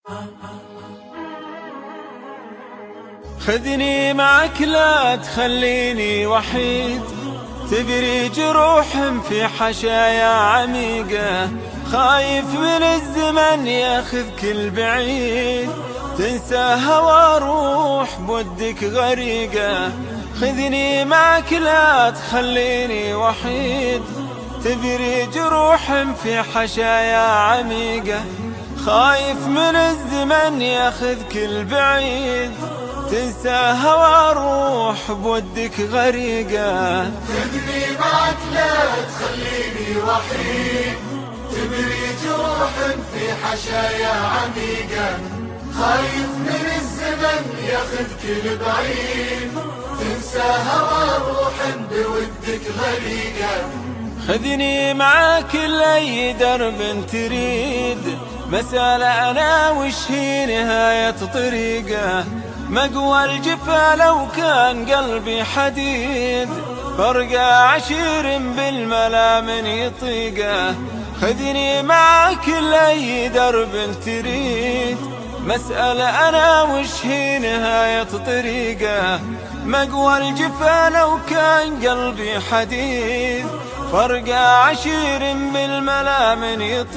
خذني معك لا تخليني وحيد، تبري جروح في حشايا عميقة، خايف من الزمن ياخذك البعيد، تنسى هوى روح بودك غريقة. خذني معك لا تخليني وحيد، تبري جروح في حشايا عميقة، خايف من الزمن ياخذك البعيد، تنسى هوى روح بودك غريقة. خذني معك لا تخليني وحيد، تبري جروح في حشايا عميقة، خايف من الزمن ياخذك البعيد، تنسى هوى روح بودك غريقة. خذني معاك لأي درب تريد، مسألة أنا وش هي نهاية طريقه، مقوى الجفا لو كان قلبي حديد، فرقة عشير بالملامن يطيقه. خذني معاك لأي درب تريد، مسألة أنا وش هي نهاية طريقه، مقوى الجفا لو كان قلبي حديد، فرقة عشير بالملامن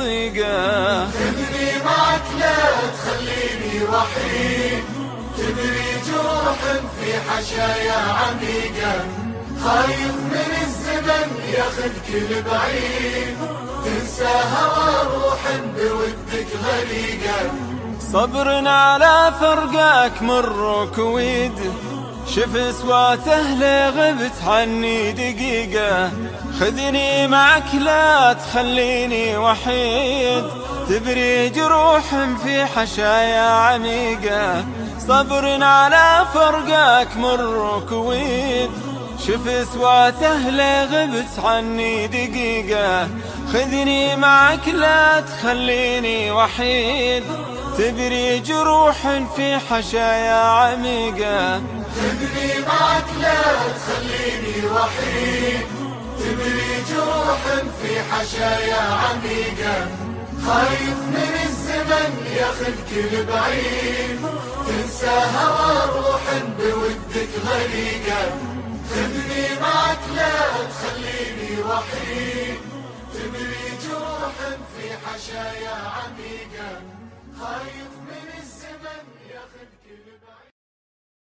يطيقه. خذني معك لا تخليني وحيد، تبري جروح في حشايا عميقة، خايف من الزمن ياخذك البعيد، تنسى هوى روح بودك غريقة. صبر على فرقاك مر كويد، شف اصواته لغبت عني دقيقة. خذني معك لا تخليني وحيد، تبري جروح في حشايا عميقة، صبر على فرقاك مر كويد، شف اصواته لغبت عني دقيقة. خذني معك لا تخليني وحيد، تبري جروح في حشايا عميقة. خذني معك لا تخليني وحيد، تبري جروح في حشايا عميقة، خايف من الزمن ياخذك البعيد، تنسى هوى روح بودك غريقة. خذني معك لا تخليني وحيد، تبري جروح في حشايا عميقة، خايف من الزمن ياخذك البعيد.